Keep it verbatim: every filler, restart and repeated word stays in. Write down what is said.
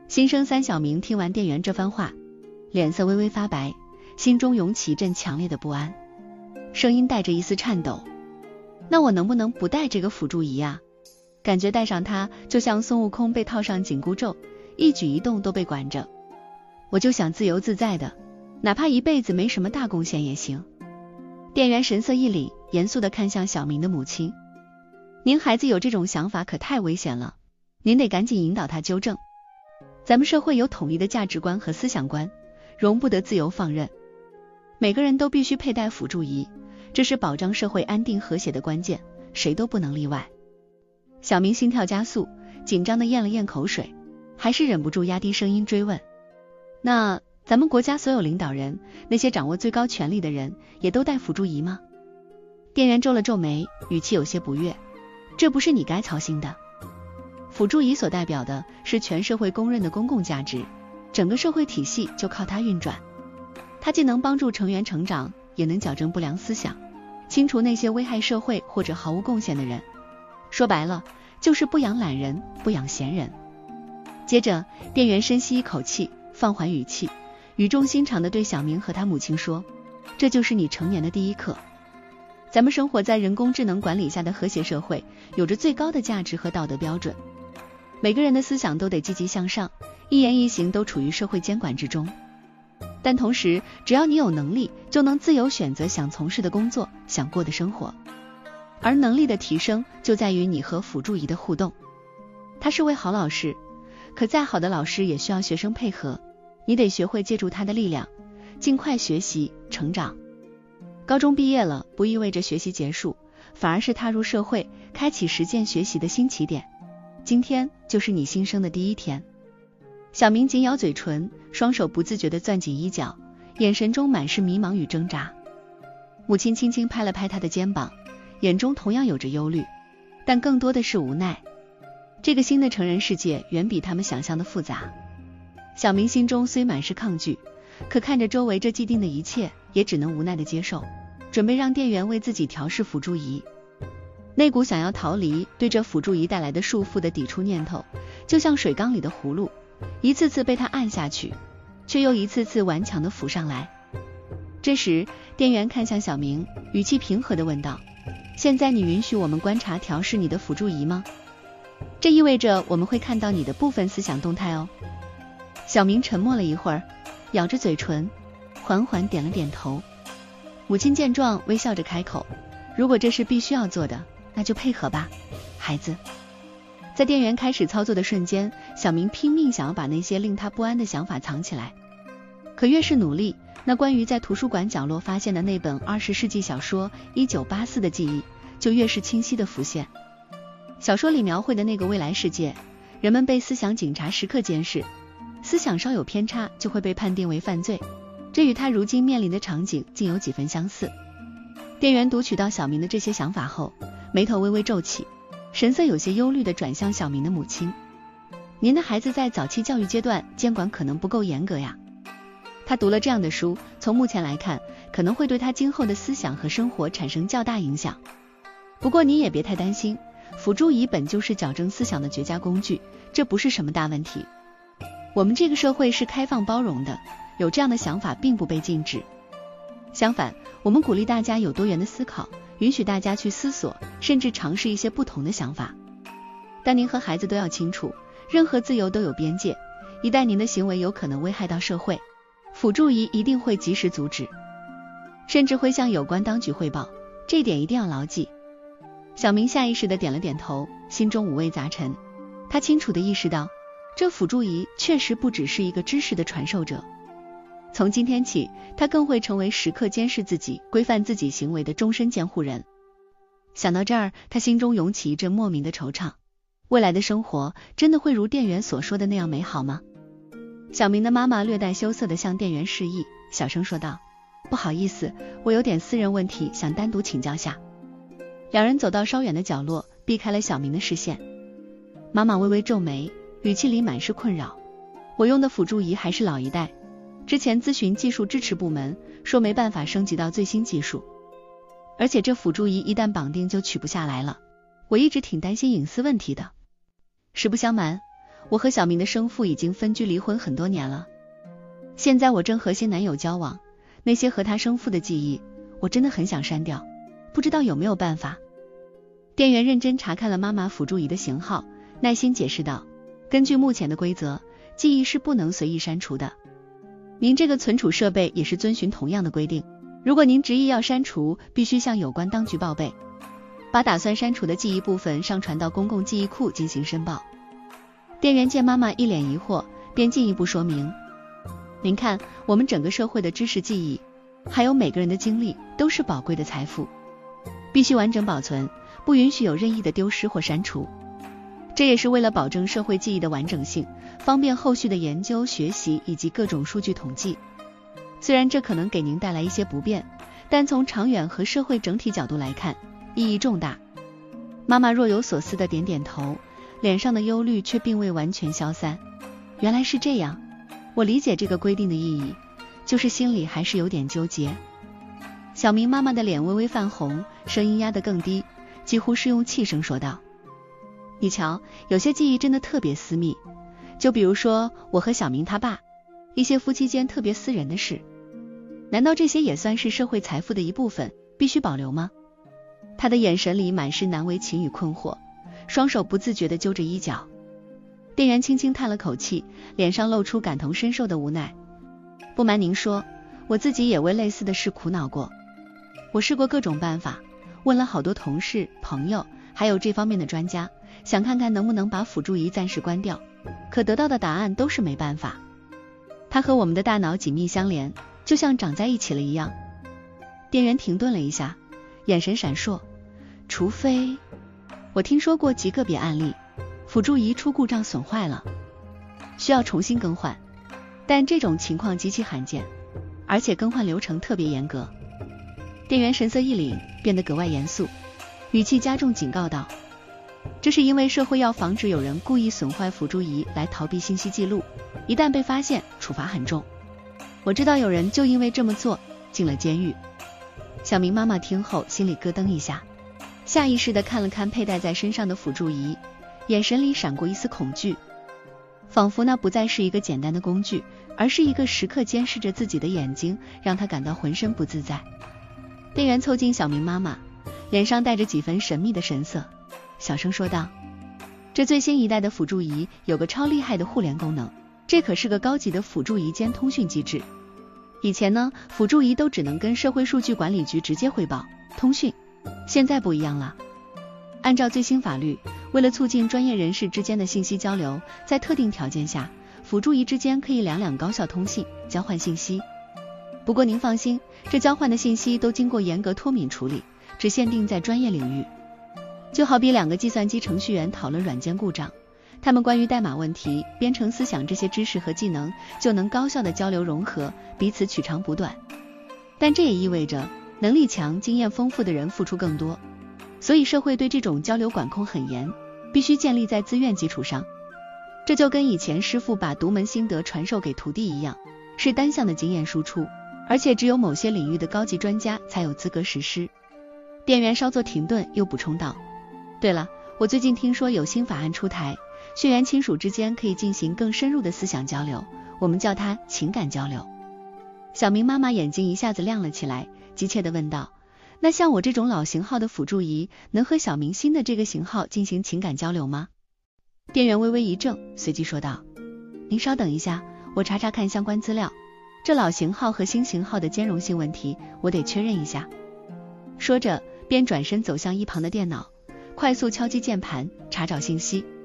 新生三小明听完店员这番话，脸色微微发白，心中涌起一阵强烈的不安，声音带着一丝颤抖。那我能不能不带这个辅助仪啊？感觉带上它就像孙悟空被套上紧箍咒，一举一动都被管着。我就想自由自在的，哪怕一辈子没什么大贡献也行。店员神色一凛，严肃地看向小明的母亲。您孩子有这种想法可太危险了，您得赶紧引导他纠正。咱们社会有统一的价值观和思想观，容不得自由放任。每个人都必须佩戴辅助仪，这是保障社会安定和谐的关键，谁都不能例外。小明心跳加速，紧张地咽了咽口水，还是忍不住压低声音追问，那咱们国家所有领导人，那些掌握最高权力的人也都戴辅助仪吗？店员皱了皱眉，语气有些不悦，这不是你该操心的。辅助仪所代表的是全社会公认的公共价值，整个社会体系就靠它运转。它既能帮助成员成长，也能矫正不良思想，清除那些危害社会或者毫无贡献的人。说白了，就是不养懒人，不养闲人。接着，店员深吸一口气，放缓语气，语重心长地对小明和他母亲说，这就是你成年的第一课。咱们生活在人工智能管理下的和谐社会，有着最高的价值和道德标准。每个人的思想都得积极向上，一言一行都处于社会监管之中。但同时，只要你有能力，就能自由选择想从事的工作，想过的生活。而能力的提升，就在于你和辅助仪的互动。他是位好老师，可再好的老师也需要学生配合，你得学会借助他的力量，尽快学习成长。高中毕业了，不意味着学习结束，反而是踏入社会，开启实践学习的新起点。今天就是你新生的第一天。小明紧咬嘴唇，双手不自觉地攥紧衣角，眼神中满是迷茫与挣扎。母亲轻轻拍了拍他的肩膀，眼中同样有着忧虑，但更多的是无奈。这个新的成人世界远比他们想象的复杂。小明心中虽满是抗拒，可看着周围这既定的一切，也只能无奈地接受，准备让店员为自己调试辅助仪。那股想要逃离对这辅助仪带来的束缚的抵触念头，就像水缸里的葫芦，一次次被他按下去，却又一次次顽强地浮上来。这时，店员看向小明，语气平和地问道，现在你允许我们观察调试你的辅助仪吗？这意味着我们会看到你的部分思想动态哦。小明沉默了一会儿，咬着嘴唇，缓缓点了点头。母亲见状，微笑着开口，如果这是必须要做的，那就配合吧，孩子。在店员开始操作的瞬间，小明拼命想要把那些令他不安的想法藏起来，可越是努力，那关于在图书馆角落发现的那本二十世纪小说一九八四的记忆就越是清晰地浮现。小说里描绘的那个未来世界，人们被思想警察时刻监视，思想稍有偏差就会被判定为犯罪，这与他如今面临的场景竟有几分相似。店员读取到小明的这些想法后，眉头微微皱起，神色有些忧虑地转向小明的母亲，您的孩子在早期教育阶段监管可能不够严格呀，他读了这样的书，从目前来看，可能会对他今后的思想和生活产生较大影响。不过你也别太担心，辅助仪本就是矫正思想的绝佳工具，这不是什么大问题。我们这个社会是开放包容的，有这样的想法并不被禁止。相反，我们鼓励大家有多元的思考，允许大家去思索，甚至尝试一些不同的想法。但您和孩子都要清楚，任何自由都有边界，一旦您的行为有可能危害到社会，辅助仪一定会及时阻止，甚至会向有关当局汇报，这一点一定要牢记。小明下意识地点了点头，心中五味杂陈。他清楚地意识到，这辅助仪确实不只是一个知识的传授者，从今天起，他更会成为时刻监视自己、规范自己行为的终身监护人。想到这儿，他心中涌起一阵莫名的惆怅。未来的生活真的会如店员所说的那样美好吗？小明的妈妈略带羞涩地向店员示意，小声说道，不好意思，我有点私人问题想单独请教下。两人走到稍远的角落，避开了小明的视线。妈妈微微皱眉，语气里满是困扰，我用的辅助仪还是老一代，之前咨询技术支持部门，说没办法升级到最新技术，而且这辅助仪一旦绑定就取不下来了，我一直挺担心隐私问题的。实不相瞒， 我和小明的生父已经分居离婚很多年了，现在我正和新男友交往，那些和他生父的记忆，我真的很想删掉，不知道有没有办法。店员认真查看了妈妈辅助仪的型号，耐心解释道，根据目前的规则，记忆是不能随意删除的。您这个存储设备也是遵循同样的规定，如果您执意要删除，必须向有关当局报备，把打算删除的记忆部分上传到公共记忆库进行申报。店员见妈妈一脸疑惑，便进一步说明，您看，我们整个社会的知识记忆，还有每个人的经历，都是宝贵的财富，必须完整保存，不允许有任意的丢失或删除。这也是为了保证社会记忆的完整性，方便后续的研究、学习以及各种数据统计。虽然这可能给您带来一些不便，但从长远和社会整体角度来看，意义重大。妈妈若有所思的点点头，脸上的忧虑却并未完全消散。原来是这样，我理解这个规定的意义，就是心里还是有点纠结。小明妈妈的脸微微泛红，声音压得更低，几乎是用气声说道，你瞧，有些记忆真的特别私密，就比如说我和小明他爸，一些夫妻间特别私人的事，难道这些也算是社会财富的一部分，必须保留吗？他的眼神里满是难为情与困惑，双手不自觉地揪着衣角。店员轻轻叹了口气，脸上露出感同身受的无奈。不瞒您说，我自己也为类似的事苦恼过。我试过各种办法，问了好多同事、朋友，还有这方面的专家，想看看能不能把辅助仪暂时关掉，可得到的答案都是没办法。它和我们的大脑紧密相连，就像长在一起了一样。店员停顿了一下，眼神闪烁，除非……我听说过极个别案例，辅助仪出故障损坏了，需要重新更换，但这种情况极其罕见，而且更换流程特别严格。店员神色一凛，变得格外严肃，语气加重警告道，这是因为社会要防止有人故意损坏辅助仪来逃避信息记录，一旦被发现，处罚很重。我知道有人就因为这么做进了监狱。小明妈妈听后心里咯噔一下，下意识地看了看佩戴在身上的辅助仪，眼神里闪过一丝恐惧，仿佛那不再是一个简单的工具，而是一个时刻监视着自己的眼睛，让他感到浑身不自在。店员凑近小明妈妈，脸上带着几分神秘的神色，小声说道，这最新一代的辅助仪有个超厉害的互联功能，这可是个高级的辅助仪间通讯机制。以前呢，辅助仪都只能跟社会数据管理局直接汇报通讯，现在不一样了。按照最新法律，为了促进专业人士之间的信息交流，在特定条件下，辅助仪之间可以两两高效通信，交换信息。不过您放心，这交换的信息都经过严格脱敏处理，只限定在专业领域。就好比两个计算机程序员讨论软件故障，他们关于代码问题、编程思想这些知识和技能就能高效的交流融合，彼此取长补短。但这也意味着能力强、经验丰富的人付出更多，所以社会对这种交流管控很严，必须建立在自愿基础上。这就跟以前师傅把独门心得传授给徒弟一样，是单向的经验输出，而且只有某些领域的高级专家才有资格实施。店员稍作停顿，又补充道，对了，我最近听说有新法案出台，血缘亲属之间可以进行更深入的思想交流，我们叫它情感交流。小明妈妈眼睛一下子亮了起来，急切地问道，那像我这种老型号的辅助仪，能和小明新的这个型号进行情感交流吗？店员微微一怔，随即说道，您稍等一下，我查查看相关资料，这老型号和新型号的兼容性问题，我得确认一下。说着，便转身走向一旁的电脑，快速敲击键盘，查找信息。